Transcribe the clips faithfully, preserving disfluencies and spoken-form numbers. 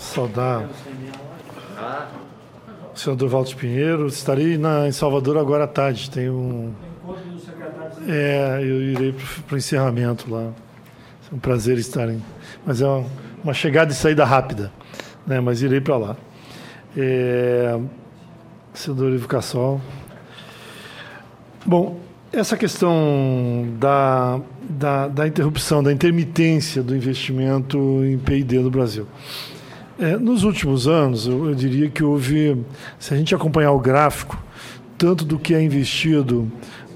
saudar o senador Walter Pinheiro. Estarei na, em Salvador agora à tarde. Tem um. É, eu irei para o encerramento lá. É um prazer estar em. Mas é uma, uma chegada e saída rápida, né? Mas irei para lá. É, senador Ivo Cassol. Bom, essa questão da, da, da interrupção, da intermitência do investimento em P e D no Brasil. É, nos últimos anos, eu, eu diria que houve, se a gente acompanhar o gráfico, tanto do que é investido,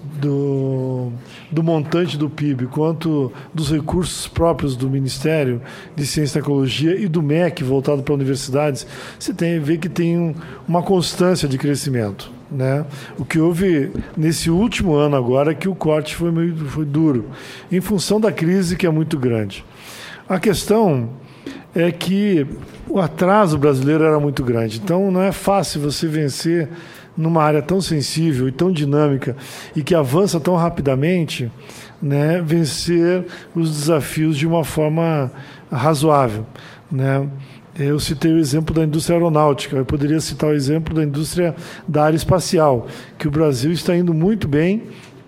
do, do montante do P I B, quanto dos recursos próprios do Ministério de Ciência e Tecnologia e do M E C voltado para universidades, você tem, vê que tem um, uma constância de crescimento, né? O que houve nesse último ano agora é que o corte foi, meio, foi duro, em função da crise que é muito grande. A questão é que o atraso brasileiro era muito grande, então não é fácil você vencer numa área tão sensível e tão dinâmica e que avança tão rapidamente, né, vencer os desafios de uma forma razoável, né? Eu citei o exemplo da indústria aeronáutica, eu poderia citar o exemplo da indústria da área espacial, que o Brasil está indo muito bem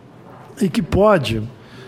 e que pode,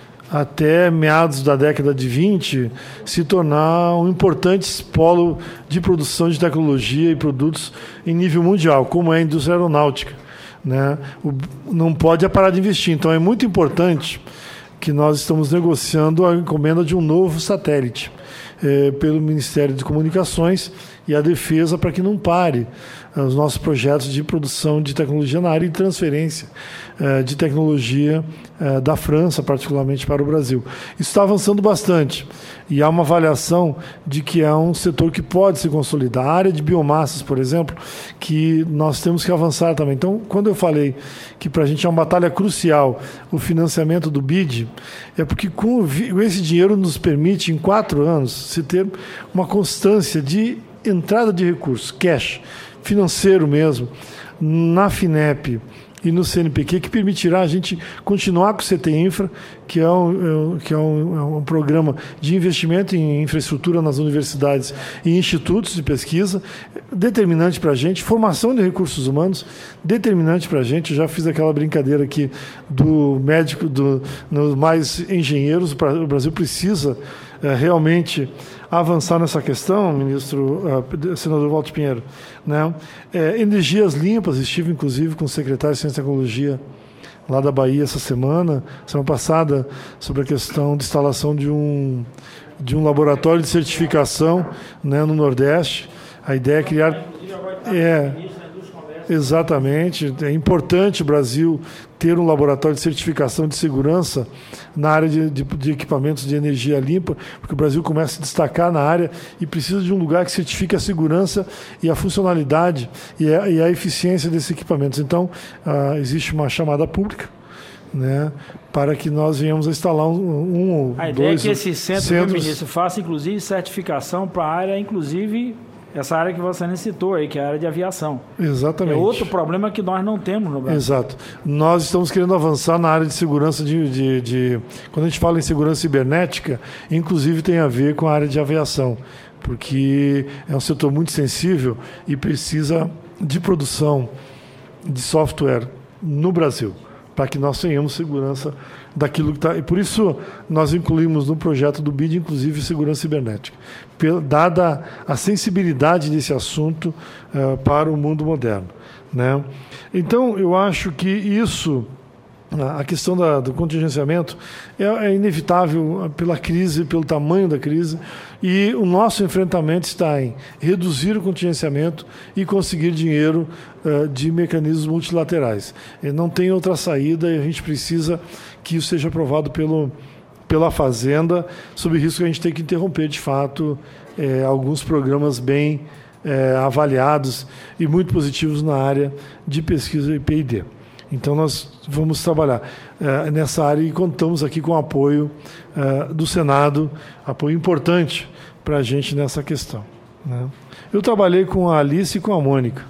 até meados da década de vinte, se tornar um importante polo de produção de tecnologia e produtos em nível mundial, como é a indústria aeronáutica, né? O, não pode parar de investir. Então, é muito importante que nós estamos negociando a encomenda de um novo satélite eh, pelo Ministério de Comunicações e a Defesa, para que não pare os nossos projetos de produção de tecnologia na área e transferência eh, de tecnologia eh, da França, particularmente para o Brasil. Isso está avançando bastante e há uma avaliação de que é um setor que pode se consolidar. A área de biomassas, por exemplo, que nós temos que avançar também. Então, quando eu falei que para a gente é uma batalha crucial o financiamento do B I D, é porque com esse dinheiro nos permite, em quatro anos, se ter uma constância de entrada de recursos, cash, financeiro mesmo, na FINEP e no C N P Q, que permitirá a gente continuar com o C T Infra, que é um, que é um, é um programa de investimento em infraestrutura nas universidades e institutos de pesquisa, determinante para a gente, formação de recursos humanos, determinante para a gente. Eu já fiz aquela brincadeira aqui do médico, do, no mais engenheiros. O Brasil precisa é, realmente avançar nessa questão, ministro, uh, senador Walter Pinheiro, né? É, energias limpas, estive inclusive com o secretário de Ciência e Tecnologia lá da Bahia essa semana, semana passada, sobre a questão de instalação de um, de um laboratório de certificação, né, no Nordeste. A ideia é criar... É, exatamente. É importante o Brasil ter um laboratório de certificação de segurança na área de, de, de equipamentos de energia limpa, porque o Brasil começa a se destacar na área e precisa de um lugar que certifique a segurança e a funcionalidade e a, e a eficiência desses equipamentos. Então, ah, existe uma chamada pública, né, para que nós venhamos a instalar um, um ou dois... A ideia é que esse centro, centros... ministro, faça, inclusive, certificação para a área, inclusive... Essa área que você nem citou aí, que é a área de aviação. Exatamente. É outro problema que nós não temos no Brasil. Exato. Nós estamos querendo avançar na área de segurança de, de, de... Quando a gente fala em segurança cibernética, inclusive tem a ver com a área de aviação, porque é um setor muito sensível e precisa de produção de software no Brasil, para que nós tenhamos segurança daquilo que está... E por isso nós incluímos no projeto do B I D, inclusive, segurança cibernética, dada a sensibilidade desse assunto uh, para o mundo moderno, né? Então, eu acho que isso, a questão da, do contingenciamento, é, é inevitável pela crise, pelo tamanho da crise, e o nosso enfrentamento está em reduzir o contingenciamento e conseguir dinheiro uh, de mecanismos multilaterais. E não tem outra saída e a gente precisa que isso seja aprovado pelo, pela Fazenda, sob risco que a gente tem que interromper, de fato, é, alguns programas bem é, avaliados e muito positivos na área de pesquisa e P e D. Então, nós vamos trabalhar é, nessa área e contamos aqui com o apoio é, do Senado, apoio importante para a gente nessa questão, né? Eu trabalhei com a Alice e com a Mônica,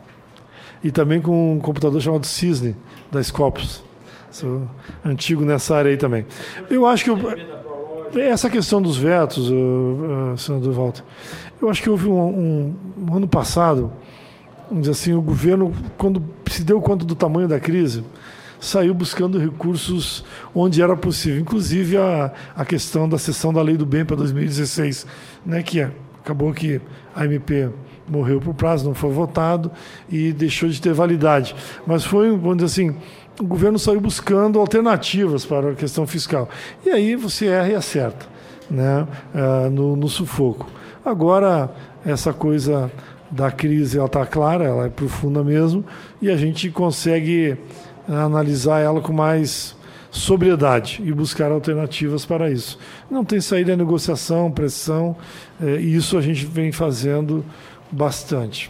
e também com um computador chamado Cisne, da Scopus. Sou antigo nessa área aí também. Eu acho que... Eu, essa questão dos vetos, uh, uh, senador Walter, eu acho que houve um, um, um ano passado, vamos dizer assim, o governo, quando se deu conta do tamanho da crise, saiu buscando recursos onde era possível, inclusive a, a questão da sessão da Lei do Bem para dois mil e dezesseis, né, que é, acabou que a M P morreu por prazo, não foi votado e deixou de ter validade. Mas foi, vamos dizer assim, o governo saiu buscando alternativas para a questão fiscal. E aí você erra e acerta, né, uh, no, no sufoco. Agora, essa coisa da crise, ela está clara, ela é profunda mesmo, e a gente consegue analisar ela com mais sobriedade e buscar alternativas para isso. Não tem saída, negociação, pressão, eh, e isso a gente vem fazendo bastante.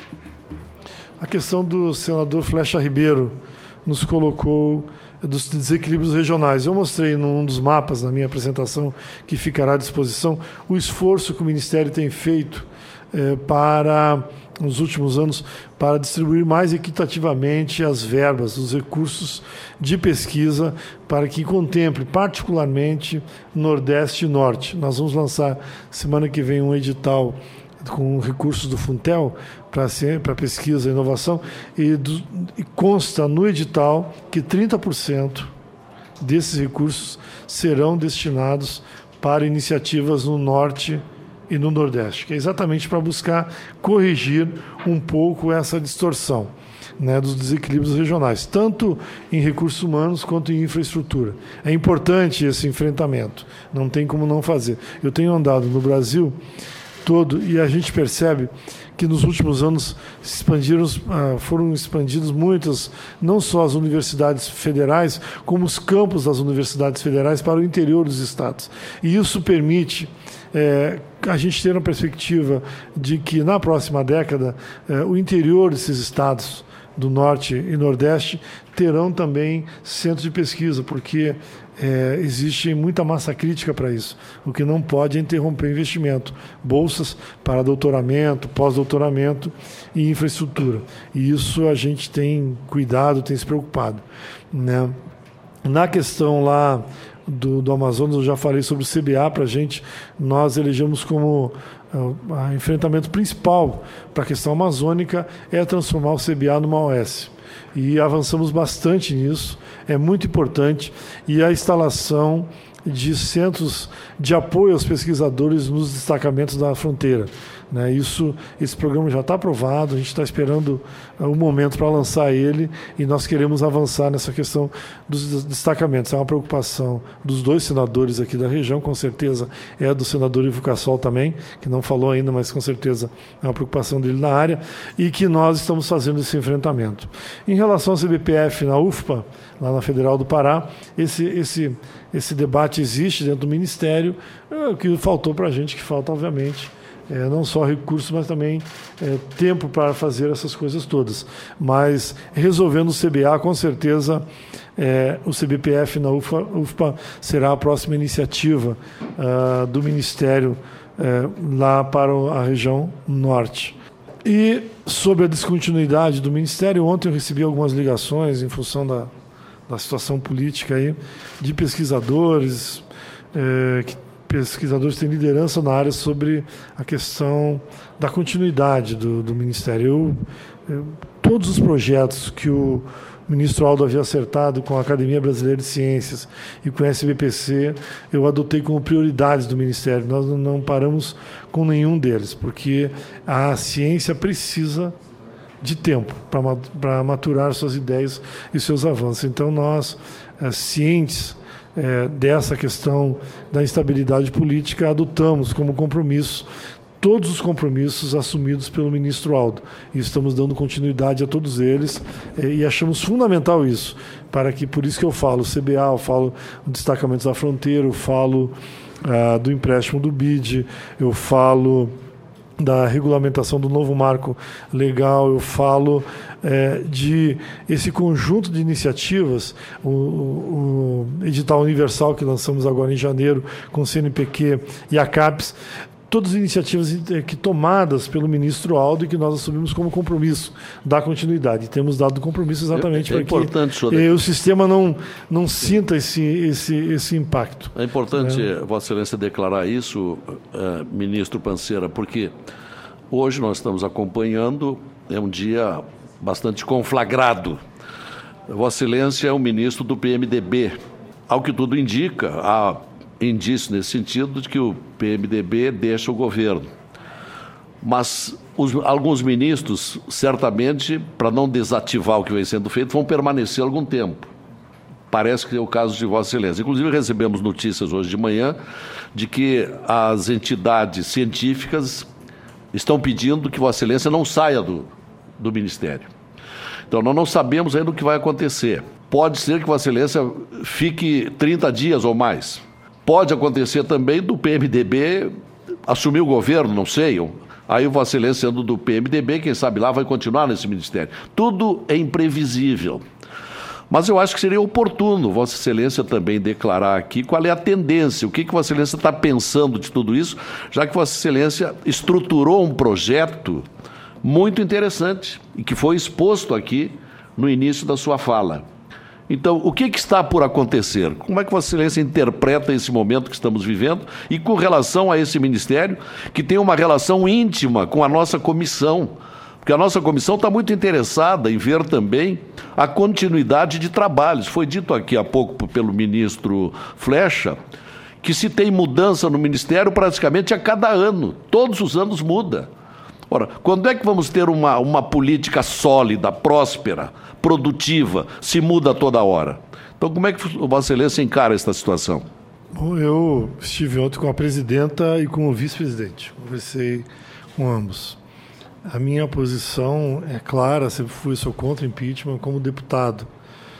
A questão do senador Flecha Ribeiro nos colocou dos desequilíbrios regionais. Eu mostrei num dos mapas, na minha apresentação, que ficará à disposição, o esforço que o Ministério tem feito eh, para, nos últimos anos, para distribuir mais equitativamente as verbas, os recursos de pesquisa, para que contemple particularmente Nordeste e Norte. Nós vamos lançar semana que vem um edital com recursos do Funtel para pesquisa e inovação, e, do, e consta no edital que trinta por cento desses recursos serão destinados para iniciativas no Norte e no Nordeste, que é exatamente para buscar corrigir um pouco essa distorção, né, dos desequilíbrios regionais, tanto em recursos humanos quanto em infraestrutura. É importante esse enfrentamento, não tem como não fazer. Eu tenho andado no Brasil todo e a gente percebe que nos últimos anos se expandiram, foram expandidas muitas, não só as universidades federais, como os campos das universidades federais para o interior dos estados. E isso permite é, a gente ter uma perspectiva de que na próxima década é, o interior desses estados do Norte e Nordeste terão também centros de pesquisa, porque é, existe muita massa crítica para isso. O que não pode é interromper investimento. Bolsas para doutoramento, pós-doutoramento e infraestrutura. E isso a gente tem cuidado, tem se preocupado, né? Na questão lá do, do Amazonas, eu já falei sobre o C B A para a gente, nós elegemos como o enfrentamento principal para a questão amazônica é transformar o C B A numa O S. E avançamos bastante nisso, é muito importante, e a instalação de centros de apoio aos pesquisadores nos destacamentos da fronteira, né? Isso, esse programa já está aprovado, a gente está esperando o uh, momento para lançar ele, e nós queremos avançar nessa questão dos destacamentos. É uma preocupação dos dois senadores aqui da região, com certeza é do senador Ivo Cassol também, que não falou ainda, mas com certeza é uma preocupação dele na área, e que nós estamos fazendo esse enfrentamento. Em relação ao C B P F na U F P A, lá na Federal do Pará, esse, esse, esse debate existe dentro do Ministério, é, o que faltou para a gente, que falta, obviamente, É, não só recursos, mas também é, tempo para fazer essas coisas todas. Mas resolvendo o C B A, com certeza é, o C B P F na U F P A será a próxima iniciativa uh, do Ministério é, lá para a região norte. E sobre a descontinuidade do Ministério, ontem eu recebi algumas ligações em função da, da situação política aí, de pesquisadores é, que pesquisadores têm liderança na área sobre a questão da continuidade do, do Ministério. Eu, eu, todos os projetos que o ministro Aldo havia acertado com a Academia Brasileira de Ciências e com a S B P C, eu adotei como prioridades do Ministério. Nós não, não paramos com nenhum deles, porque a ciência precisa de tempo para maturar suas ideias e seus avanços. Então, nós, cientes É, dessa questão da instabilidade política, adotamos como compromisso todos os compromissos assumidos pelo ministro Aldo. E estamos dando continuidade a todos eles é, e achamos fundamental isso, para que, por isso que eu falo C B A, eu falo destacamentos da fronteira, eu falo ah, do empréstimo do B I D, eu falo da regulamentação do novo marco legal, eu falo é, de esse conjunto de iniciativas, o, o edital universal que lançamos agora em janeiro com o C N Pq e a CAPES, todas as iniciativas que tomadas pelo ministro Aldo e que nós assumimos como compromisso da continuidade. E temos dado compromisso exatamente é, é para que eh, o sistema não, não sinta esse, esse, esse impacto. É importante, é. Vossa Excelência, declarar isso, uh, ministro Panceira, porque hoje nós estamos acompanhando, é um dia bastante conflagrado. Vossa Excelência é o ministro do P M D B. Ao que tudo indica, há indício nesse sentido de que o P M D B deixa o governo. Mas os, alguns ministros, certamente, para não desativar o que vem sendo feito, vão permanecer algum tempo. Parece que é o caso de Vossa Excelência. Inclusive, recebemos notícias hoje de manhã de que as entidades científicas estão pedindo que Vossa Excelência não saia do, do Ministério. Então, nós não sabemos ainda o que vai acontecer. Pode ser que Vossa Excelência fique trinta dias ou mais. Pode acontecer também do P M D B assumir o governo, não sei. Aí o Vossa Excelência, sendo do P M D B, quem sabe lá vai continuar nesse ministério. Tudo é imprevisível. Mas eu acho que seria oportuno Vossa Excelência também declarar aqui qual é a tendência, o que, que Vossa Excelência está pensando de tudo isso, já que Vossa Excelência estruturou um projeto muito interessante e que foi exposto aqui no início da sua fala. Então, o que, que está por acontecer? Como é que Vossa Excelência interpreta esse momento que estamos vivendo e com relação a esse ministério que tem uma relação íntima com a nossa comissão? Porque a nossa comissão está muito interessada em ver também a continuidade de trabalhos. Foi dito aqui há pouco pelo ministro Flecha que se tem mudança no ministério praticamente a cada ano. Todos os anos muda. Ora, quando é que vamos ter uma, uma política sólida, próspera, produtiva, se muda toda hora? Então, como é que Vossa Excelência encara esta situação? Bom, eu estive ontem com a presidenta e com o vice-presidente. Conversei com ambos. A minha posição é clara, sempre fui, sou contra impeachment como deputado.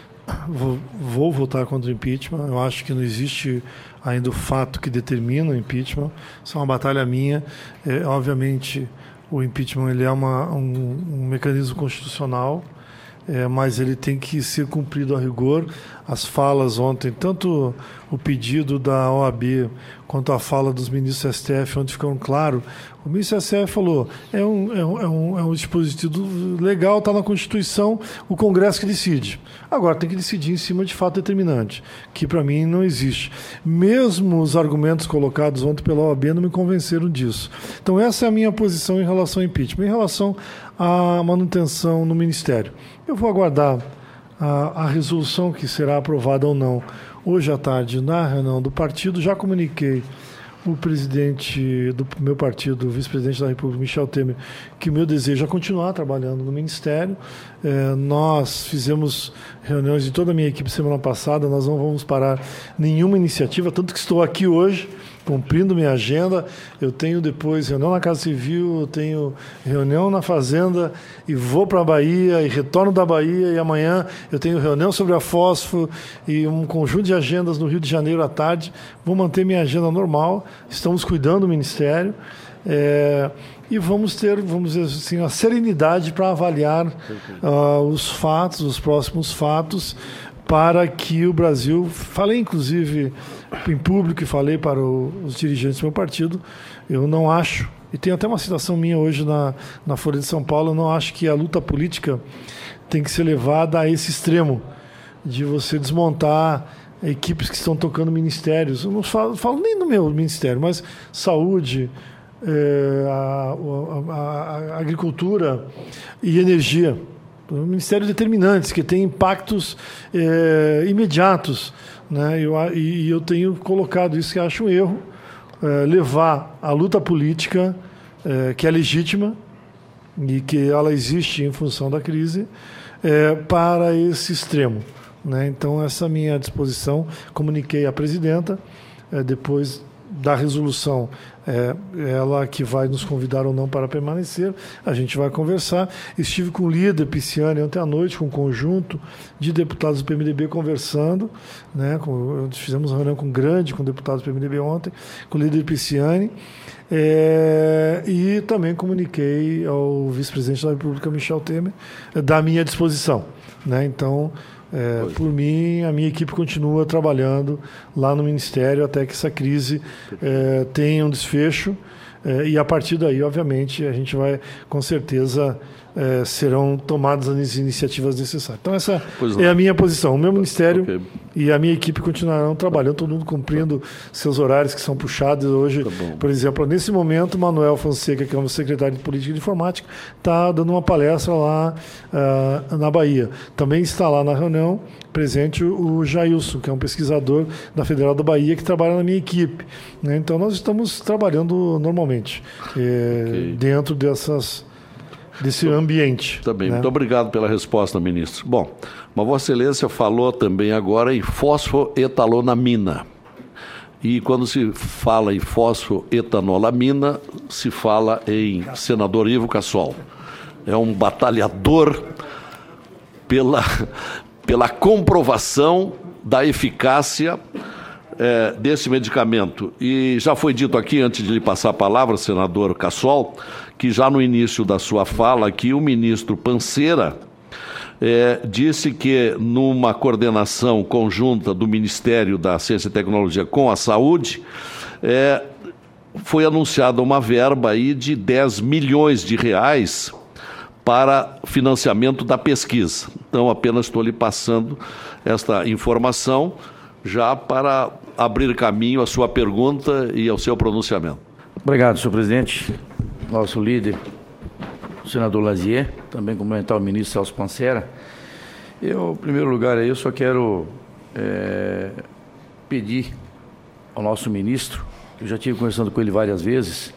Vou, vou votar contra o impeachment. Eu acho que não existe ainda o fato que determina o impeachment. Isso é uma batalha minha. É, obviamente, o impeachment ele é uma, um, um mecanismo constitucional, é, mas ele tem que ser cumprido a rigor. As falas ontem, tanto o pedido da O A B quanto a fala dos ministros do S T F, onde ficaram claro, o ministro do S T F falou, é um, é um, é um, é um dispositivo legal, está na Constituição, o Congresso que decide. Agora tem que decidir em cima de fato determinante, que para mim não existe. Mesmo os argumentos colocados ontem pela O A B não me convenceram disso. Então essa é a minha posição em relação ao impeachment. Em relação à manutenção no Ministério, eu vou aguardar a, a resolução que será aprovada ou não hoje à tarde na reunião do partido. Já comuniquei o presidente do meu partido, o vice-presidente da República, Michel Temer, que o meu desejo é continuar trabalhando no Ministério. É, nós fizemos reuniões de toda a minha equipe semana passada, nós não vamos parar nenhuma iniciativa, tanto que estou aqui hoje, cumprindo minha agenda. Eu tenho depois reunião na Casa Civil, eu tenho reunião na Fazenda e vou para a Bahia e retorno da Bahia, e amanhã eu tenho reunião sobre a fósforo e um conjunto de agendas no Rio de Janeiro à tarde. Vou manter minha agenda normal, estamos cuidando do Ministério é, e vamos ter, vamos dizer assim, a serenidade para avaliar uh, os fatos, os próximos fatos, para que o Brasil, falei inclusive em público e falei para o, os dirigentes do meu partido, eu não acho, e tem até uma citação minha hoje na, na Folha de São Paulo, eu não acho que a luta política tem que ser levada a esse extremo, de você desmontar equipes que estão tocando ministérios. Eu não falo, falo nem no meu ministério, mas saúde, é, a, a, a, a agricultura e energia. Ministérios determinantes, que têm impactos é, imediatos, né? Eu, e, e eu tenho colocado isso, que acho um erro, é, levar a luta política, é, que é legítima e que ela existe em função da crise, é, para esse extremo, né? Então, essa é a minha disposição. Comuniquei à presidenta, é, depois da resolução, é, ela que vai nos convidar ou não para permanecer, a gente vai conversar. Estive com o líder Pisciani ontem à noite, com um conjunto de deputados do P M D B conversando, né, com, fizemos uma reunião com grande, com deputados do P M D B ontem, com o líder Pisciani, é, e também comuniquei ao vice-presidente da República, Michel Temer, da minha disposição, né? Então, É, por mim, a minha equipe continua trabalhando lá no Ministério até que essa crise é, tenha um desfecho. É, e a partir daí, obviamente, a gente vai, com certeza, é, serão tomadas as iniciativas necessárias. Então, essa pois é não. a minha posição. O meu Ministério okay. e a minha equipe continuarão trabalhando, todo mundo cumprindo seus horários que são puxados. Hoje, tá por exemplo, nesse momento, Manuel Fonseca, que é o secretário de Política de Informática, está dando uma palestra lá uh, na Bahia. Também está lá na reunião presente o Jailson, que é um pesquisador da Federal da Bahia, que trabalha na minha equipe. Né? Então, nós estamos trabalhando normalmente é, okay. dentro dessas, desse ambiente. Tá bem, né? Muito obrigado pela resposta, ministro. Bom, mas Vossa Excelência falou também agora em fosfoetanolamina. E quando se fala em fosfoetanolamina, se fala em senador Ivo Cassol. É um batalhador pela... pela comprovação da eficácia é, desse medicamento. E já foi dito aqui, antes de lhe passar a palavra, senador Cassol, que já no início da sua fala aqui, o ministro Pancera é, disse que numa coordenação conjunta do Ministério da Ciência e Tecnologia com a Saúde, é, foi anunciada uma verba aí de dez milhões de reais para financiamento da pesquisa. Então, apenas estou lhe passando esta informação já para abrir caminho à sua pergunta e ao seu pronunciamento. Obrigado, senhor presidente. Nosso líder, o senador Lazier, também cumprimentar o ministro Celso Pancera. Eu, em primeiro lugar, eu só quero é, pedir ao nosso ministro, eu já estive conversando com ele várias vezes,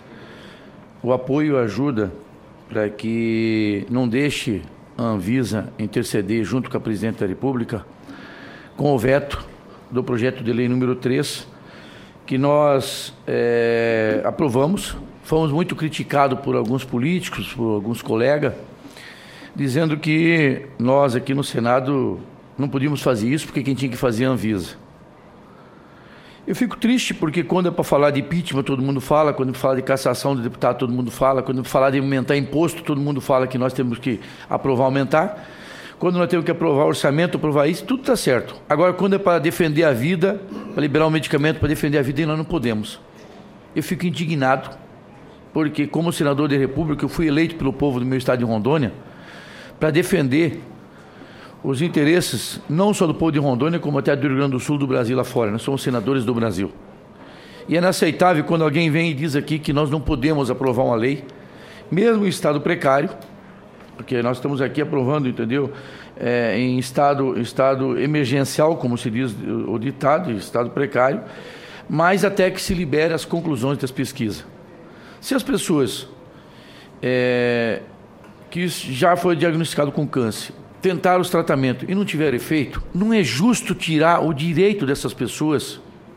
o apoio e a ajuda para que não deixe a Anvisa interceder junto com a Presidente da República com o veto do projeto de lei número três, que nós é, aprovamos. Fomos muito criticados por alguns políticos, por alguns colegas, dizendo que nós aqui no Senado não podíamos fazer isso porque quem tinha que fazer é a Anvisa. Eu fico triste porque quando é para falar de impeachment, todo mundo fala, quando é para falar de cassação de deputado, todo mundo fala, quando é para falar de aumentar imposto, todo mundo fala que nós temos que aprovar, aumentar. Quando nós temos que aprovar orçamento, aprovar isso, tudo está certo. Agora, quando é para defender a vida, para liberar um medicamento, para defender a vida, nós não podemos. Eu fico indignado, porque como senador da República, eu fui eleito pelo povo do meu estado de Rondônia para defender os interesses, não só do povo de Rondônia, como até do Rio Grande do Sul, do Brasil lá fora. Nós somos senadores do Brasil. E é inaceitável quando alguém vem e diz aqui que nós não podemos aprovar uma lei, mesmo em estado precário, porque nós estamos aqui aprovando, entendeu, é, em estado, estado emergencial, como se diz o ditado, estado precário, mas até que se libere as conclusões das pesquisas. Se as pessoas é, que já foi diagnosticado com câncer, tentaram os tratamentos e não tiveram efeito, não é justo tirar o direito dessas pessoas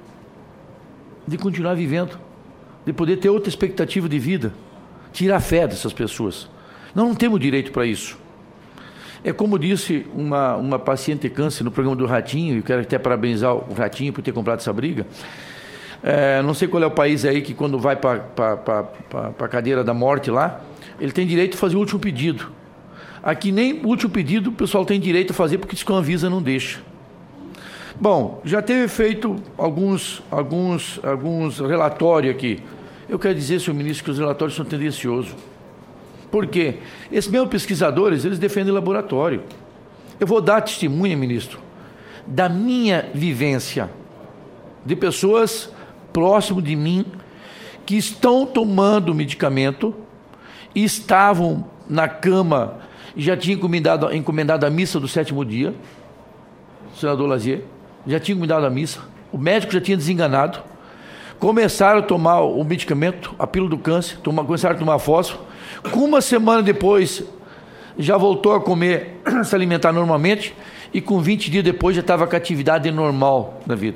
de continuar vivendo, de poder ter outra expectativa de vida, tirar a fé dessas pessoas. Nós não temos direito para isso. É como disse uma, uma paciente de câncer no programa do Ratinho, e eu quero até parabenizar o Ratinho por ter comprado essa briga. É, não sei qual é o país aí que quando vai para a cadeira da morte lá, ele tem direito de fazer o último pedido. Aqui nem o último pedido o pessoal tem direito a fazer, porque isso que a Anvisa não deixa. Bom, já teve feito alguns, alguns, alguns relatórios aqui. Eu quero dizer, senhor ministro, que os relatórios são tendenciosos. Por quê? Esses mesmos pesquisadores, eles defendem laboratório. Eu vou dar testemunha, ministro, da minha vivência, de pessoas próximas de mim que estão tomando medicamento e estavam na cama e já tinha encomendado, encomendado a missa do sétimo dia, senador Lazier, já tinha encomendado a missa, o médico já tinha desenganado, começaram a tomar o medicamento, a pílula do câncer, toma, começaram a tomar fósforo, com uma semana depois já voltou a comer, a se alimentar normalmente, e com vinte dias depois já estava com a atividade normal da vida.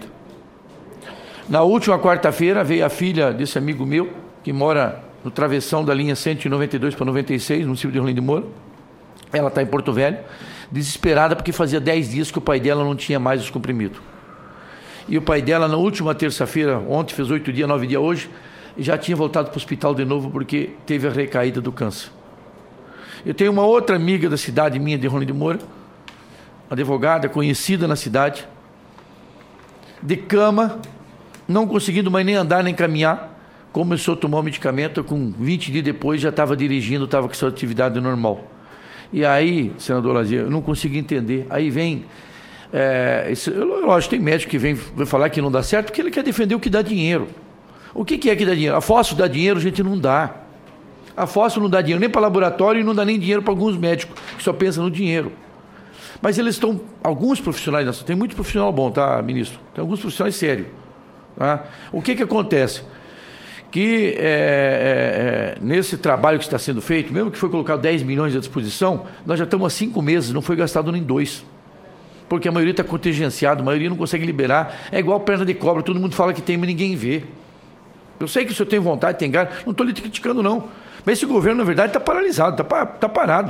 Na última quarta-feira veio a filha desse amigo meu, que mora no travessão da linha cento e noventa e dois para noventa e seis, no município de Rolim de Moura. Ela está em Porto Velho, desesperada porque fazia dez dias que o pai dela não tinha mais os comprimidos. E o pai dela, na última terça-feira, ontem fez oito dias, nove dias hoje, já tinha voltado para o hospital de novo porque teve a recaída do câncer. Eu tenho uma outra amiga da cidade minha, de Rolim de Moura, advogada, conhecida na cidade, de cama, não conseguindo mais nem andar nem caminhar, começou a tomar o medicamento, com vinte dias depois já estava dirigindo, estava com sua atividade normal. E aí, senador Lazier, eu não consigo entender. Aí vem... É, esse, lógico, tem médico que vem, vem falar que não dá certo, porque ele quer defender o que dá dinheiro. O que, que é que dá dinheiro? A fósforo dá dinheiro, a gente não dá. A fósforo não dá dinheiro nem para laboratório e não dá nem dinheiro para alguns médicos que só pensam no dinheiro. Mas eles estão, alguns profissionais, tem muito profissional bom, tá, ministro? Tem alguns profissionais sérios. Tá? O que que acontece? Que é, é, é, nesse trabalho que está sendo feito, mesmo que foi colocado dez milhões à disposição, nós já estamos há cinco meses, não foi gastado nem dois. Porque a maioria está contingenciada, a maioria não consegue liberar. É igual perna de cobra, todo mundo fala que tem, mas ninguém vê. Eu sei que o senhor tem vontade, tem gás, não estou lhe criticando, não. Mas esse governo, na verdade, está paralisado, está tá parado.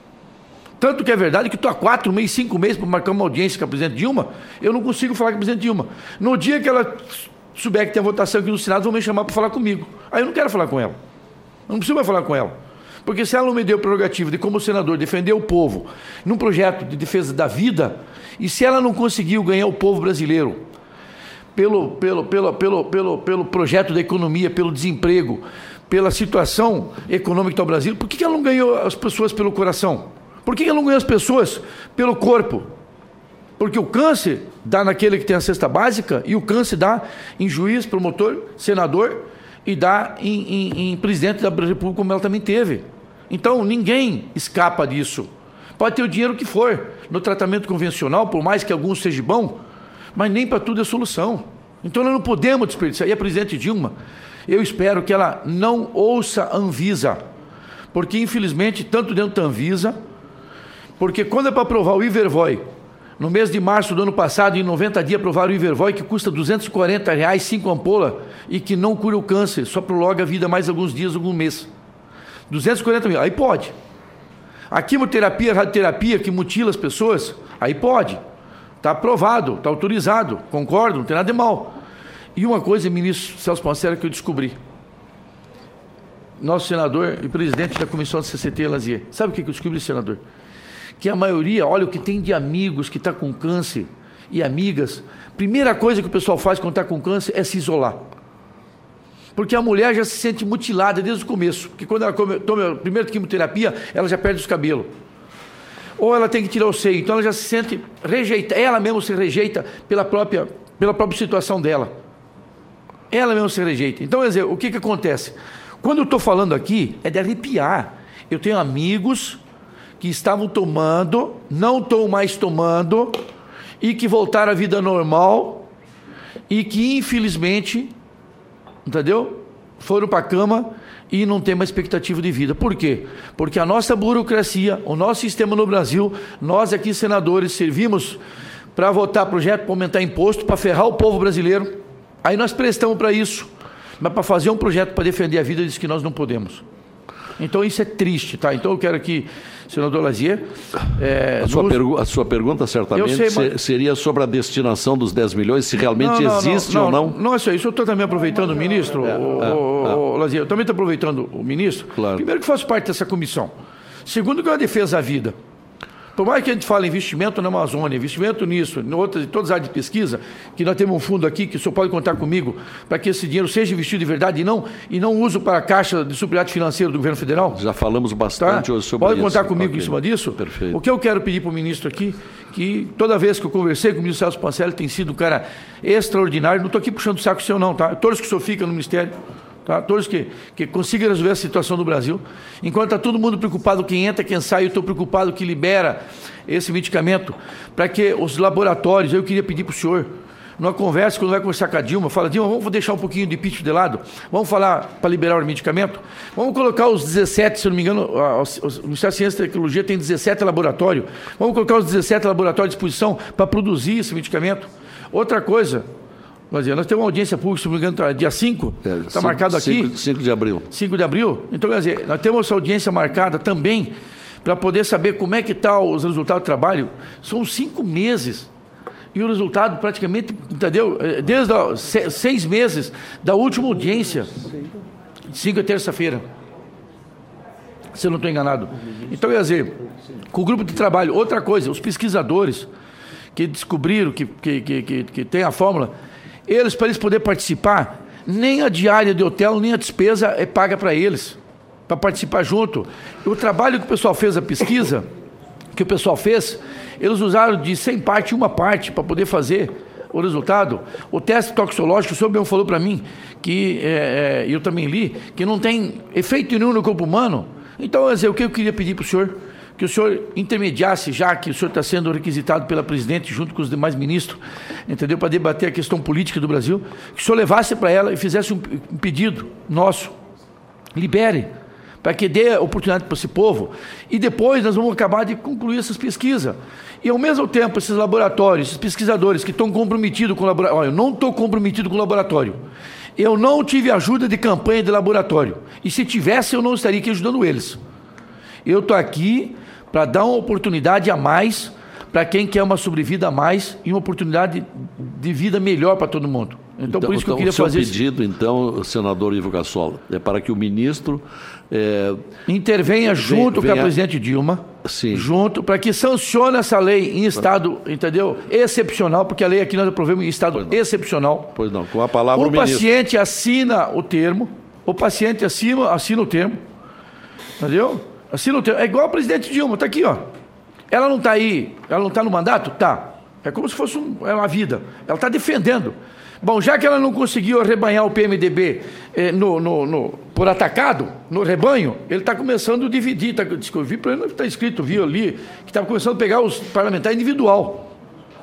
Tanto que é verdade que estou há quatro meses, cinco meses para marcar uma audiência com a presidente Dilma, eu não consigo falar com a presidente Dilma. No dia que ela souber que tem a votação aqui no Senado, vão me chamar para falar comigo. Aí eu não quero falar com ela. Eu não preciso mais falar com ela. Porque se ela não me deu a prerrogativa de, como senador, defender o povo num projeto de defesa da vida, e se ela não conseguiu ganhar o povo brasileiro pelo, pelo, pelo, pelo, pelo, pelo projeto da economia, pelo desemprego, pela situação econômica que está o Brasil, por que ela não ganhou as pessoas pelo coração? Por que ela não ganhou as pessoas pelo corpo? Porque o câncer dá naquele que tem a cesta básica e o câncer dá em juiz, promotor, senador e dá em, em, em presidente da República, como ela também teve. Então, ninguém escapa disso. Pode ter o dinheiro que for no tratamento convencional, por mais que alguns seja bom, mas nem para tudo é solução. Então, nós não podemos desperdiçar. E a presidente Dilma, eu espero que ela não ouça a Anvisa, porque, infelizmente, tanto dentro da Anvisa, porque quando é para aprovar o Ivervoy, no mês de março do ano passado, em noventa dias, aprovaram o Ivervoy, que custa duzentos e quarenta reais, cinco ampolas, e que não cura o câncer, só prolonga a vida mais alguns dias, algum mês. duzentos e quarenta mil, aí pode. A quimioterapia, a radioterapia, que mutila as pessoas, aí pode. Está aprovado, está autorizado, concordo, não tem nada de mal. E uma coisa, ministro Celso Pancera, que eu descobri. Nosso senador e presidente da Comissão de C C T, Lazier, sabe o que eu descobri, senador? Que a maioria, olha o que tem de amigos que está com câncer e amigas, primeira coisa que o pessoal faz quando está com câncer é se isolar. Porque a mulher já se sente mutilada desde o começo, porque quando ela come, toma a primeira quimioterapia, ela já perde os cabelos. Ou ela tem que tirar o seio, então ela já se sente rejeitada, ela mesma se rejeita pela própria, pela própria situação dela. Ela mesma se rejeita. Então, quer dizer, o que que acontece? Quando eu estou falando aqui, é de arrepiar. Eu tenho amigos que estavam tomando, não estão mais tomando, e que voltaram à vida normal, e que, infelizmente, entendeu? Foram para a cama e não tem mais expectativa de vida. Por quê? Porque a nossa burocracia, o nosso sistema no Brasil, nós aqui, senadores, servimos para votar projeto, para aumentar imposto, para ferrar o povo brasileiro. Aí nós prestamos para isso. Mas para fazer um projeto para defender a vida, diz que nós não podemos. Então isso é triste, tá? Então eu quero que, senador Lazier... É, a, sua nos... a sua pergunta certamente sei, mas... seria sobre a destinação dos dez milhões, se realmente não, não, existe não, ou não? Não, não é só isso. Eu estou também aproveitando o ministro, é, o, é, o, é. o Lazier, eu também estou aproveitando o ministro. Claro. Primeiro que faço parte dessa comissão. Segundo que é uma defesa à vida. Por mais que a gente fale investimento na Amazônia, investimento nisso, em outras, em todas as áreas de pesquisa, que nós temos um fundo aqui, que o senhor pode contar comigo, para que esse dinheiro seja investido de verdade e não, e não uso para a Caixa de Superávit Financeiro do Governo Federal. Já falamos bastante tá? hoje sobre pode isso. Pode contar comigo okay. em cima disso? Perfeito. O que eu quero pedir para o ministro aqui, que toda vez que eu conversei com o ministro Celso Pancera, ele tem sido um cara extraordinário, não estou aqui puxando o saco seu não, tá? Todos que o senhor fica no Ministério, tá? Todos que, que consigam resolver a situação do Brasil. Enquanto está todo mundo preocupado quem entra, quem sai, eu estou preocupado que libera esse medicamento para que os laboratórios, eu queria pedir para o senhor, numa conversa, quando vai conversar com a Dilma, fala, Dilma, vamos deixar um pouquinho de impeachment de lado, vamos falar para liberar o medicamento, vamos colocar os dezessete, se não me engano, o Ministério da Ciência e Tecnologia tem dezessete laboratórios, vamos colocar os dezessete laboratórios à disposição para produzir esse medicamento. Outra coisa, nós temos uma audiência pública, se não me engano, dia cinco, está é, marcado aqui. cinco de abril. cinco de abril. Então, quer dizer, nós temos essa audiência marcada também para poder saber como é que estão tá os resultados do trabalho. São cinco meses. E o resultado praticamente, entendeu? Desde a, seis meses da última audiência. cinco é terça-feira. Se eu não estou enganado. Então, quer dizer, com o grupo de trabalho. Outra coisa, os pesquisadores que descobriram que, que, que, que, que tem a fórmula, eles, para eles poderem participar, nem a diária de hotel, nem a despesa é paga para eles, para participar junto. O trabalho que o pessoal fez, a pesquisa que o pessoal fez, eles usaram de cem partes uma parte para poder fazer o resultado. O teste toxicológico, o senhor mesmo falou para mim, que é, é, eu também li, que não tem efeito nenhum no corpo humano. Então, o que eu queria pedir para o senhor, que o senhor intermediasse, já que o senhor está sendo requisitado pela presidente, junto com os demais ministros, entendeu, para debater a questão política do Brasil, que o senhor levasse para ela e fizesse um, um pedido nosso, libere, para que dê oportunidade para esse povo, e depois nós vamos acabar de concluir essas pesquisas. E, ao mesmo tempo, esses laboratórios, esses pesquisadores que estão comprometidos com o laboratório... Olha, eu não estou comprometido com o laboratório. Eu não tive ajuda de campanha de laboratório. E, se tivesse, eu não estaria aqui ajudando eles. Eu estou aqui para dar uma oportunidade a mais para quem quer uma sobrevida a mais e uma oportunidade de vida melhor para todo mundo. Então, então por isso que então, eu queria o seu fazer... O pedido, esse... então, senador Ivo Caçola, é para que o ministro... É... intervenha junto venha... com a presidente Dilma, Sim. junto, para que sancione essa lei em estado, entendeu? Excepcional, porque a lei aqui nós aprovamos em estado pois excepcional. Pois não, com a palavra o, o ministro. paciente assina o termo, o paciente assina, assina o termo, entendeu? Assina o termo. É igual a presidente Dilma, está aqui, ó. Ela não está aí, ela não está no mandato? Tá. É como se fosse um, é uma vida. Ela está defendendo. Bom, já que ela não conseguiu arrebanhar o P M D B eh, no, no, no, por atacado, no rebanho, ele está começando a dividir. Tá, eu vi para ele, está escrito, vi ali, que estava começando a pegar os parlamentares individual.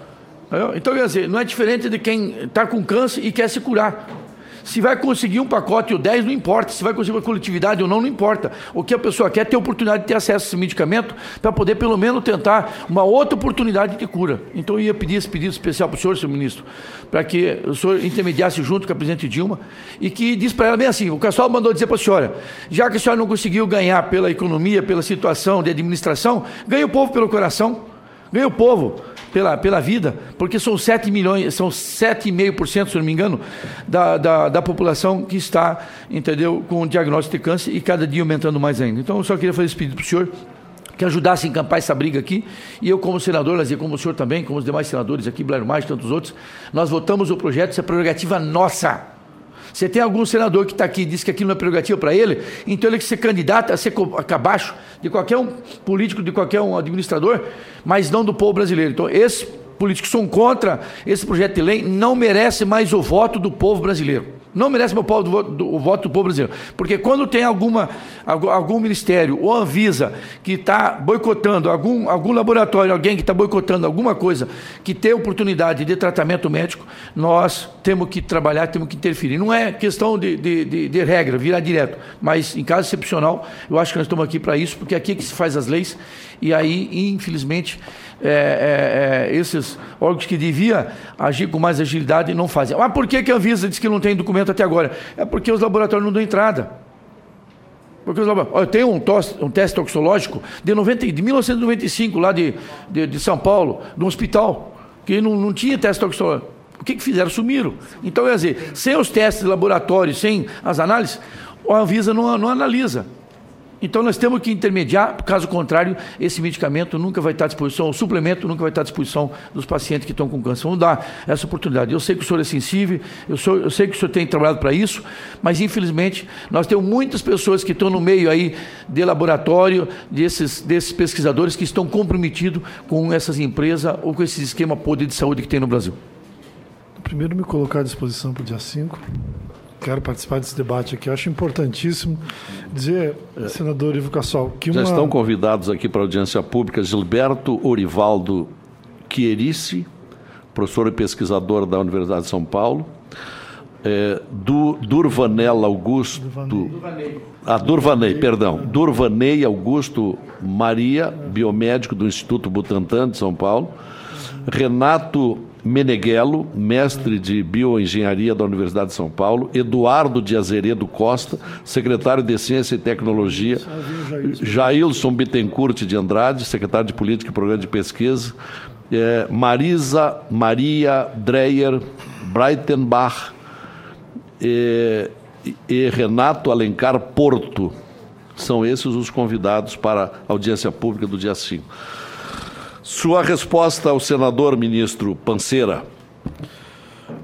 Então, quer dizer, não é diferente de quem está com câncer e quer se curar. Se vai conseguir um pacote ou dez, não importa. Se vai conseguir uma coletividade ou não, não importa. O que a pessoa quer é ter a oportunidade de ter acesso a esse medicamento para poder, pelo menos, tentar uma outra oportunidade de cura. Então, eu ia pedir esse pedido especial para o senhor, senhor ministro, para que o senhor intermediasse junto com a presidente Dilma e que diz para ela bem assim, o Caçola mandou dizer para a senhora, já que a senhora não conseguiu ganhar pela economia, pela situação de administração, ganha o povo pelo coração, ganha o povo pela, pela vida, porque são sete milhões, são sete vírgula cinco por cento, se não me engano, da, da, da população que está, entendeu, com diagnóstico de câncer e cada dia aumentando mais ainda. Então, eu só queria fazer esse pedido para o senhor, que ajudasse a encampar essa briga aqui, e eu como senador, Lazier, como o senhor também, como os demais senadores aqui, Blair Mais e tantos outros, nós votamos o projeto, isso é prerrogativa nossa. Você tem algum senador que está aqui e diz que aquilo não é prerrogativa para ele, então ele tem que ser candidato a ser abaixo de qualquer um político, de qualquer um administrador, mas não do povo brasileiro. Então, esses políticos que são contra esse projeto de lei não merecem mais o voto do povo brasileiro. Não merece meu povo do voto, do, o voto do povo brasileiro. Porque quando tem alguma, algum, algum ministério ou Anvisa que está boicotando, algum, algum laboratório, alguém que está boicotando alguma coisa que tem oportunidade de tratamento médico, nós temos que trabalhar, temos que interferir. Não é questão de, de, de, de regra, virar direto, mas em caso excepcional, eu acho que nós estamos aqui para isso, porque aqui é que se faz as leis, e aí, infelizmente, é, é, é, esses órgãos que deviam agir com mais agilidade não fazem. Mas por que que a Anvisa diz que não tem documento até agora? É porque os laboratórios não dão entrada. Porque os laboratórios... Olha, tem um, tos, um teste toxicológico de, noventa, de mil novecentos e noventa e cinco, lá de, de, de São Paulo, de um hospital, que não, não tinha teste toxicológico. O que que fizeram? Sumiram. Então, quer dizer, sem os testes de laboratório, sem as análises, a Anvisa não, não analisa. Então, nós temos que intermediar, caso contrário, esse medicamento nunca vai estar à disposição, o suplemento nunca vai estar à disposição dos pacientes que estão com câncer. Vamos dar essa oportunidade. Eu sei que o senhor é sensível, eu, sou, eu sei que o senhor tem trabalhado para isso, mas, infelizmente, nós temos muitas pessoas que estão no meio aí de laboratório, desses, desses pesquisadores que estão comprometidos com essas empresas ou com esse esquema podre de saúde que tem no Brasil. Primeiro, me colocar à disposição para o dia cinco. Quero participar desse debate aqui. Eu acho importantíssimo dizer, é. senador Ivo Caçola, que Já uma... estão convidados aqui para a audiência pública Gilberto Orivaldo Chierici, professor e pesquisador da Universidade de São Paulo, é, du, Durvanel Augusto... Durvanei. Ah, Durvanei, perdão. Durvanei Augusto Maria, biomédico do Instituto Butantan de São Paulo, Renato Meneghello, mestre de bioengenharia da Universidade de São Paulo, Eduardo de Azeredo Costa, secretário de Ciência e Tecnologia, Jailson Bittencourt de Andrade, secretário de Política e Programa de Pesquisa, é, Marisa Maria Dreyer Breitenbach e, e Renato Alencar Porto. São esses os convidados para a audiência pública do dia cinco. Sua resposta ao senador ministro Pancera.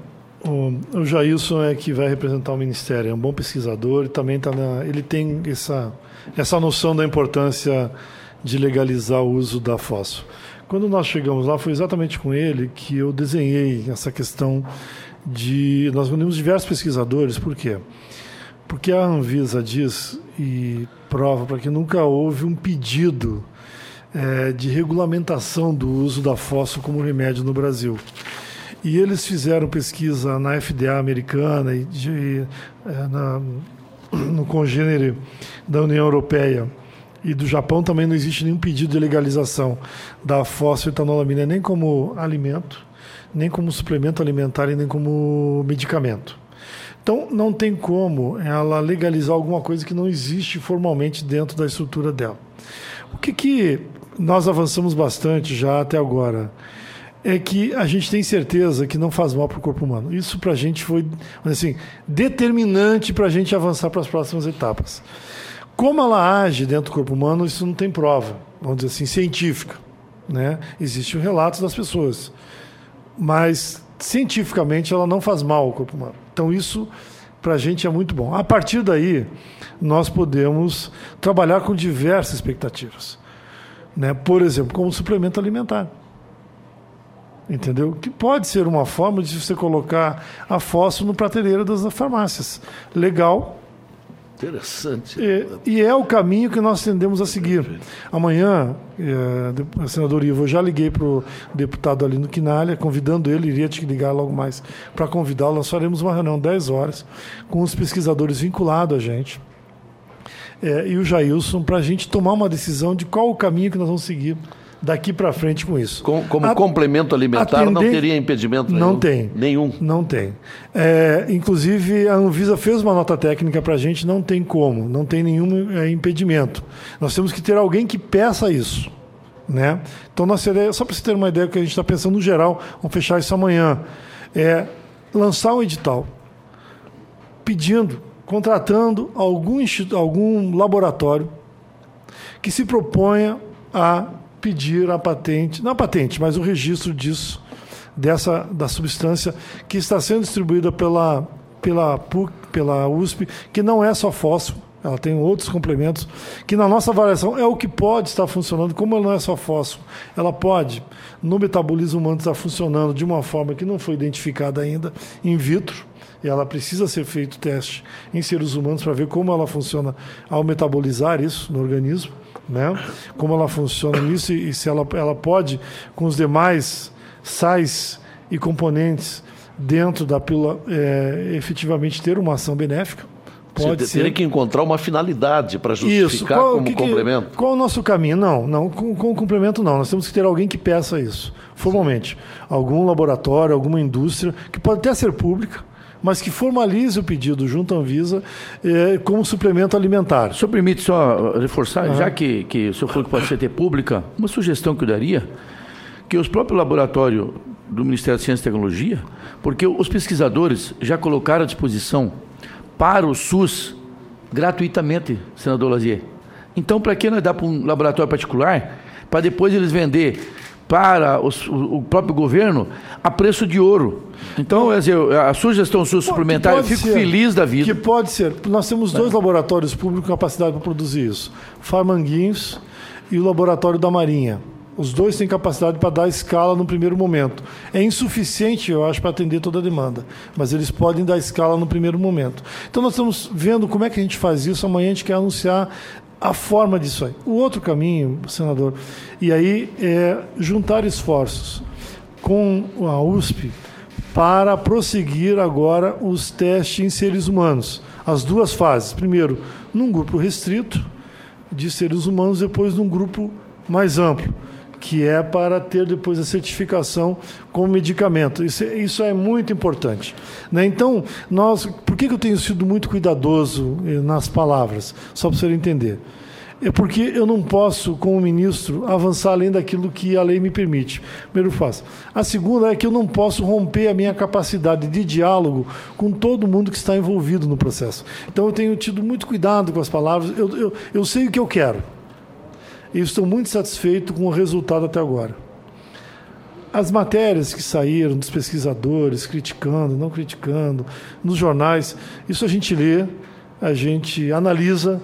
O, o Jailson é que vai representar o Ministério, é um bom pesquisador e também tá na, ele tem essa, essa noção da importância de legalizar o uso da fósforo. Quando nós chegamos lá, foi exatamente com ele que eu desenhei essa questão de... Nós reunimos diversos pesquisadores, por quê? Porque a Anvisa diz e prova para que nunca houve um pedido é, de regulamentação do uso da fósforo como remédio no Brasil. E eles fizeram pesquisa na F D A americana e de, é, na, no congênere da União Europeia e do Japão também não existe nenhum pedido de legalização da fosfoetanolamina nem como alimento, nem como suplemento alimentar e nem como medicamento. Então, não tem como ela legalizar alguma coisa que não existe formalmente dentro da estrutura dela. O que, que nós avançamos bastante já até agora é que a gente tem certeza que não faz mal para o corpo humano. Isso para a gente foi assim, determinante para a gente avançar para as próximas etapas. Como ela age dentro do corpo humano, isso não tem prova, vamos dizer assim, científica, né? Existem relatos das pessoas, mas cientificamente ela não faz mal ao corpo humano. Então isso para a gente é muito bom. A partir daí, nós podemos trabalhar com diversas expectativas, né? Por exemplo, como suplemento alimentar. Entendeu? Que pode ser uma forma de você colocar a fósforo no prateleira das farmácias. Legal. Interessante. E, e é o caminho que nós tendemos a seguir. Amanhã, é, senador Ivo, eu já liguei para o deputado Alino Quinalha, convidando ele, iria te ligar logo mais para convidá-lo. Nós faremos uma reunião dez horas com os pesquisadores vinculados a gente é, e o Jailson, para a gente tomar uma decisão de qual o caminho que nós vamos seguir daqui para frente com isso. Com, como a, complemento alimentar atender, não teria impedimento nenhum? Não tem. Nenhum? Não tem. É, inclusive, a Anvisa fez uma nota técnica para a gente, não tem como, não tem nenhum é, impedimento. Nós temos que ter alguém que peça isso. Né? Então, nossa ideia, só para você ter uma ideia do que a gente está pensando no geral, vamos fechar isso amanhã, é lançar um edital pedindo, contratando algum, algum laboratório que se proponha a pedir a patente, não a patente, mas o registro disso, dessa, da substância que está sendo distribuída pela, pela P U C, pela U S P, que não é só fósforo, ela tem outros complementos, que na nossa avaliação é o que pode estar funcionando, como ela não é só fósforo, ela pode, no metabolismo humano, estar funcionando de uma forma que não foi identificada ainda, in vitro, e ela precisa ser feito teste em seres humanos para ver como ela funciona ao metabolizar isso no organismo, né? Como ela funciona nisso e, e se ela, ela pode, com os demais sais e componentes dentro da pílula, é, efetivamente ter uma ação benéfica. Pode Você ser. teria que encontrar uma finalidade para justificar isso. Qual, como que, complemento. Qual o nosso caminho? Não, não com, com complemento não. Nós temos que ter alguém que peça isso, formalmente. Algum laboratório, alguma indústria, que pode até ser pública, mas que formalize o pedido junto à Anvisa eh, como suplemento alimentar. O senhor permite só reforçar, uhum. já que, que o senhor falou que pode ser ter pública, uma sugestão que eu daria, que os próprios laboratórios do Ministério da Ciência e Tecnologia, porque os pesquisadores já colocaram à disposição para o SUS gratuitamente, senador Lazier. Então, para que nós dá para um laboratório particular, para depois eles vender para os, o próprio governo a preço de ouro. Então, a sugestão sua suplementar, eu fico ser, feliz da vida. Que pode ser. Nós temos dois é. laboratórios públicos com capacidade para produzir isso. Farmanguinhos e o laboratório da Marinha. Os dois têm capacidade para dar escala no primeiro momento. É insuficiente, eu acho, para atender toda a demanda, mas eles podem dar escala no primeiro momento. Então, nós estamos vendo como é que a gente faz isso. Amanhã a gente quer anunciar a forma disso aí. O outro caminho, senador, e aí é juntar esforços com a U S P para prosseguir agora os testes em seres humanos. As duas fases. Primeiro, num grupo restrito de seres humanos, depois num grupo mais amplo, que é para ter depois a certificação como medicamento. Isso, isso é muito importante. Né? Então, nós, por que eu tenho sido muito cuidadoso nas palavras? Só para você entender. É porque eu não posso, como ministro, avançar além daquilo que a lei me permite. Primeiro passo. A segunda é que eu não posso romper a minha capacidade de diálogo com todo mundo que está envolvido no processo. Então, eu tenho tido muito cuidado com as palavras. Eu, eu, eu sei o que eu quero. E estou muito satisfeito com o resultado até agora. as matérias que saíram dos pesquisadores, criticando, não criticando, nos jornais, isso a gente lê, a gente analisa,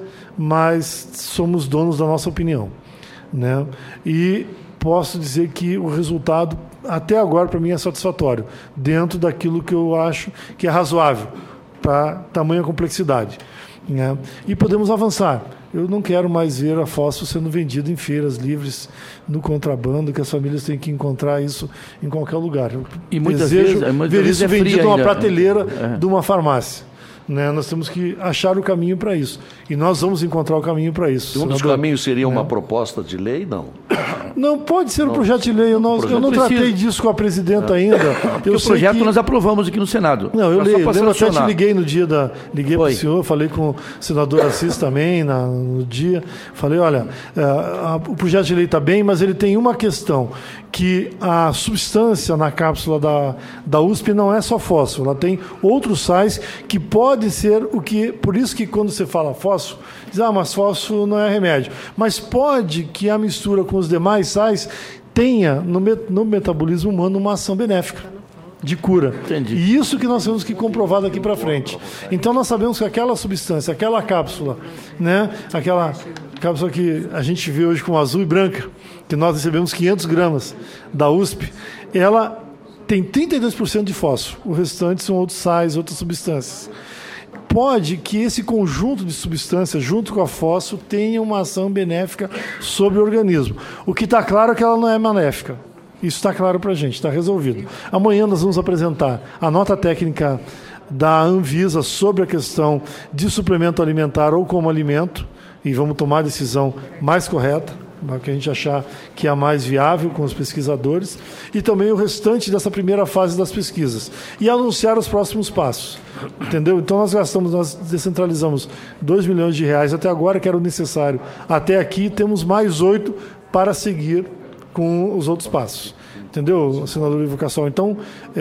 mas somos donos da nossa opinião, né? E posso dizer que o resultado, até agora, para mim, é satisfatório, dentro daquilo que eu acho que é razoável para tamanha complexidade, né? E podemos avançar. Eu não quero mais ver a fósforo sendo vendida em feiras livres, no contrabando, que as famílias têm que encontrar isso em qualquer lugar. Eu e muitas desejo vezes, muitas ver vezes isso é vendido numa ainda. prateleira é. de uma farmácia. Né? Nós temos que achar o caminho para isso. E nós vamos encontrar o caminho para isso. Um dos senador, caminhos seria né? uma proposta de lei? Não. Não pode ser um Não. projeto de lei. Eu não, eu não tratei disso com a presidenta ainda. Porque eu o projeto que... nós aprovamos aqui no Senado. Não, eu Só leio. pra Eu até te sancionar. liguei no dia da... Liguei para o Foi. senhor, falei com o senador Assis também na, no dia. Falei, olha, é, a, o projeto de lei está bem, mas ele tem uma questão, que a substância na cápsula da, da U S P não é só fósforo, ela tem outros sais que pode ser o que... Por isso que quando você fala fósforo, diz, ah, mas fósforo não é remédio. Mas pode que a mistura com os demais sais tenha no, met, no metabolismo humano uma ação benéfica de cura. Entendi. E isso que nós temos que comprovar daqui para frente. Então nós sabemos que aquela substância, aquela cápsula, né, aquela cápsula que a gente vê hoje com azul e branca, que nós recebemos quinhentos gramas da U S P, ela tem trinta e dois por cento de fósforo. O restante são outros sais, outras substâncias. Pode que esse conjunto de substâncias, junto com a fósforo, tenha uma ação benéfica sobre o organismo. O que está claro é que ela não é maléfica. Isso está claro para a gente, está resolvido. Amanhã nós vamos apresentar a nota técnica da Anvisa sobre a questão de suplemento alimentar ou como alimento e vamos tomar a decisão mais correta, que a gente achar que é a mais viável com os pesquisadores, e também o restante dessa primeira fase das pesquisas. E anunciar os próximos passos. Entendeu? Então nós gastamos, nós descentralizamos dois milhões de reais até agora, que era o necessário. Até aqui temos mais oito para seguir com os outros passos. Entendeu, senador Ivo Cassol? Então,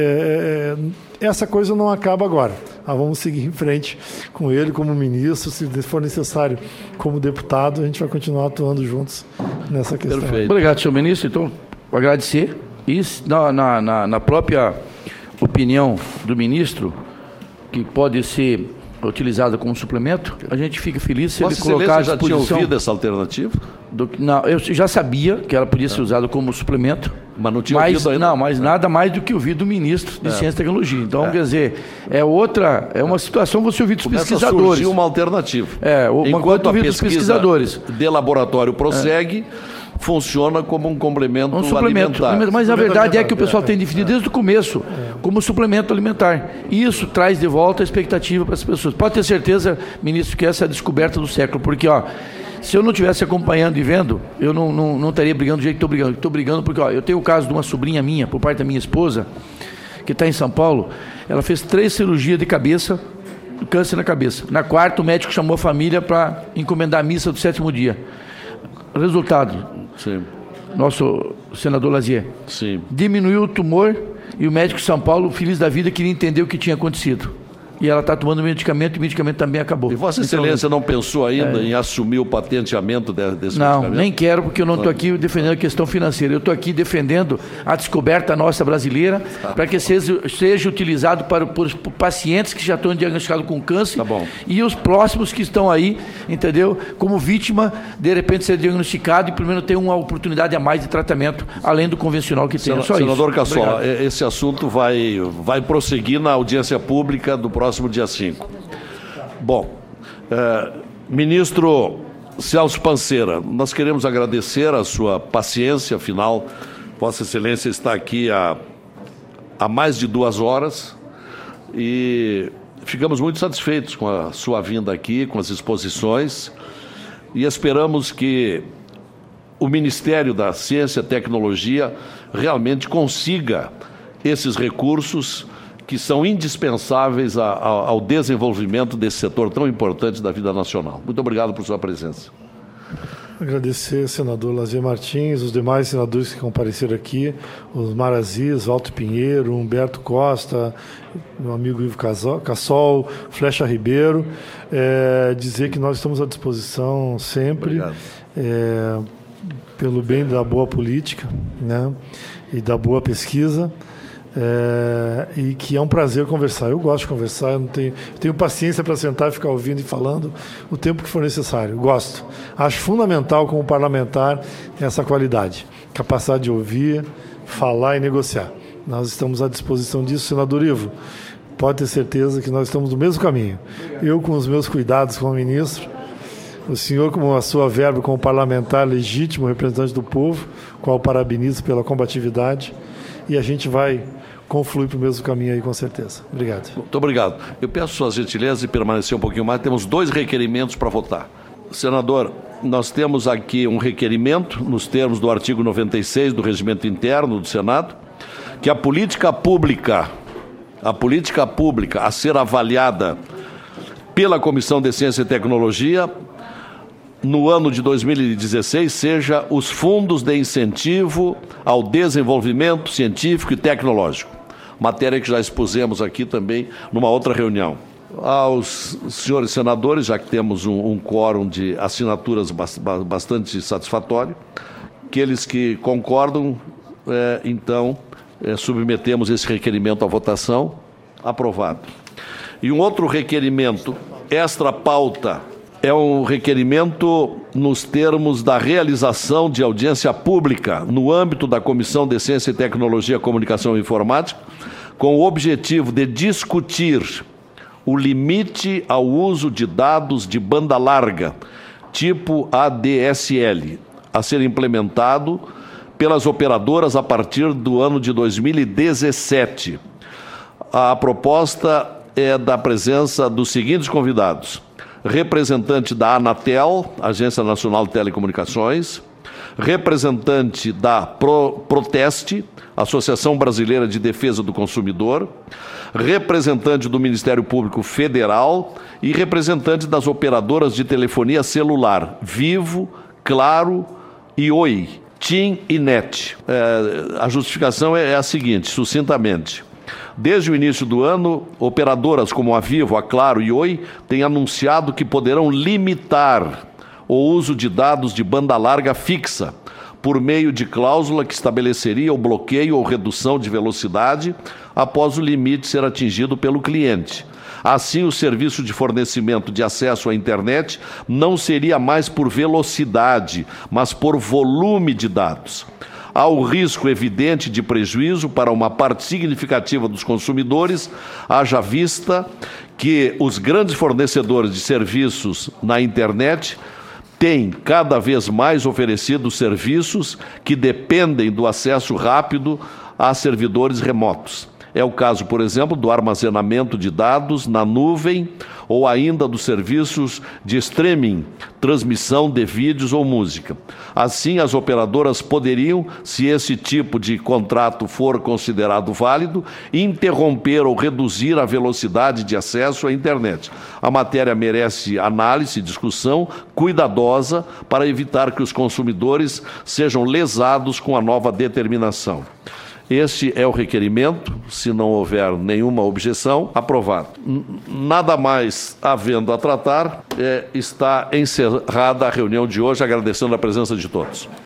é, é, essa coisa não acaba agora. Ah, vamos seguir em frente com ele como ministro, se for necessário como deputado, a gente vai continuar atuando juntos nessa questão. Perfeito. Obrigado, senhor ministro. Então, agradecer. E na, na, na, na própria opinião do ministro, que pode ser utilizada como suplemento, a gente fica feliz se Vossa ele colocar à já tinha disposição... ouvido essa alternativa? Do, não, eu já sabia que ela podia ser usada como suplemento, Mas não tinha mas, ouvido ainda? Não, mas nada mais do que ouvir do ministro de É. Ciência e Tecnologia. Então, É. quer dizer, é outra, é uma situação você ouvir dos Começa a pesquisadores. surgir uma alternativa. É, uma Enquanto coisa a ouvir dos pesquisa pesquisadores. de laboratório prossegue, funciona como um complemento Um suplemento. alimentar. Mas a verdade é que o alimentar, pessoal tem definido desde o começo como suplemento alimentar. E isso traz de volta a expectativa para as pessoas. Pode ter certeza, ministro, que essa é a descoberta do século. Porque, ó, se eu não estivesse acompanhando e vendo, eu não, não, não estaria brigando do jeito que estou brigando. Estou brigando porque, ó, eu tenho o caso de uma sobrinha minha, por parte da minha esposa, que está em São Paulo. Ela fez três cirurgias de cabeça, câncer na cabeça. Na quarta, o médico chamou a família para encomendar a missa do sétimo dia. Resultado, Sim, nosso senador Lazier, sim. diminuiu o tumor e o médico de São Paulo, feliz da vida, queria entender o que tinha acontecido. E ela está tomando medicamento e o medicamento também acabou. E Vossa Então, Excelência não pensou ainda em assumir o patenteamento de- desse Não, medicamento? nem quero, porque eu não estou aqui defendendo a questão financeira. Eu estou aqui defendendo a descoberta nossa brasileira para que seja, seja utilizado para por, por pacientes que já estão diagnosticados com câncer Tá bom. e os próximos que estão aí, entendeu? Como vítima, de repente ser diagnosticado e pelo menos ter uma oportunidade a mais de tratamento, além do convencional que tem. É só Senador isso. Cassola, Obrigado. esse assunto vai, vai prosseguir na audiência pública do próximo dia cinco. Bom, eh, ministro Celso Panceira, nós queremos agradecer a sua paciência, afinal, Vossa Excelência está aqui há, há mais de duas horas e ficamos muito satisfeitos com a sua vinda aqui, com as exposições e esperamos que o Ministério da Ciência e Tecnologia realmente consiga esses recursos que são indispensáveis a, a, ao desenvolvimento desse setor tão importante da vida nacional. Muito obrigado por sua presença. Agradecer ao senador Lazier Martins, os demais senadores que compareceram aqui, os Marazias, Walter Pinheiro, Humberto Costa, meu amigo Ivo Cassol, Flecha Ribeiro, é, dizer que nós estamos à disposição sempre. Obrigado. É, pelo bem da boa política, né, e da boa pesquisa, é, e que é um prazer conversar. Eu gosto de conversar, eu não tenho, eu tenho paciência para sentar e ficar ouvindo e falando o tempo que for necessário. Gosto. Acho fundamental, como parlamentar, essa qualidade, capacidade de ouvir, falar e negociar. Nós estamos à disposição disso, senador Ivo. Pode ter certeza que nós estamos no mesmo caminho. Eu com os meus cuidados como ministro, o senhor com a sua verba como parlamentar legítimo, representante do povo, qual parabenizo pela combatividade, e a gente vai confluir para o mesmo caminho aí, com certeza. Obrigado. Muito obrigado. Eu peço suas gentilezas de permanecer um pouquinho mais. Temos dois requerimentos para votar. Senador, nós temos aqui um requerimento, nos termos do artigo noventa e seis do Regimento Interno do Senado, que a política pública, a política pública a ser avaliada pela Comissão de Ciência e Tecnologia no ano de dois mil e dezesseis seja os fundos de incentivo ao desenvolvimento científico e tecnológico. Matéria que já expusemos aqui também numa outra reunião. Aos senhores senadores, já que temos um, um quórum de assinaturas bastante satisfatório, aqueles que concordam, é, então, é, submetemos esse requerimento à votação. Aprovado. E um outro requerimento, extra pauta, é um requerimento nos termos da realização de audiência pública no âmbito da Comissão de Ciência e Tecnologia, Comunicação e Informática, com o objetivo de discutir o limite ao uso de dados de banda larga, tipo A D S L, a ser implementado pelas operadoras a partir do ano de dois mil e dezessete. A proposta é da presença dos seguintes convidados: representante da Anatel, Agência Nacional de Telecomunicações, representante da Pro, Proteste, Associação Brasileira de Defesa do Consumidor, representante do Ministério Público Federal e representante das operadoras de telefonia celular, Vivo, Claro e Oi, TIM e NET. É, a justificação é a seguinte, sucintamente. Desde o início do ano, operadoras como a Vivo, a Claro e Oi têm anunciado que poderão limitar o uso de dados de banda larga fixa por meio de cláusula que estabeleceria o bloqueio ou redução de velocidade após o limite ser atingido pelo cliente. Assim, o serviço de fornecimento de acesso à internet não seria mais por velocidade, mas por volume de dados. Há o risco evidente de prejuízo para uma parte significativa dos consumidores, haja vista que os grandes fornecedores de serviços na internet têm cada vez mais oferecido serviços que dependem do acesso rápido a servidores remotos. É o caso, por exemplo, do armazenamento de dados na nuvem ou ainda dos serviços de streaming, transmissão de vídeos ou música. Assim, as operadoras poderiam, se esse tipo de contrato for considerado válido, interromper ou reduzir a velocidade de acesso à internet. A matéria merece análise e discussão cuidadosa para evitar que os consumidores sejam lesados com a nova determinação. Este é o requerimento, se não houver nenhuma objeção, aprovado. Nada mais havendo a tratar, é, está encerrada a reunião de hoje, agradecendo a presença de todos.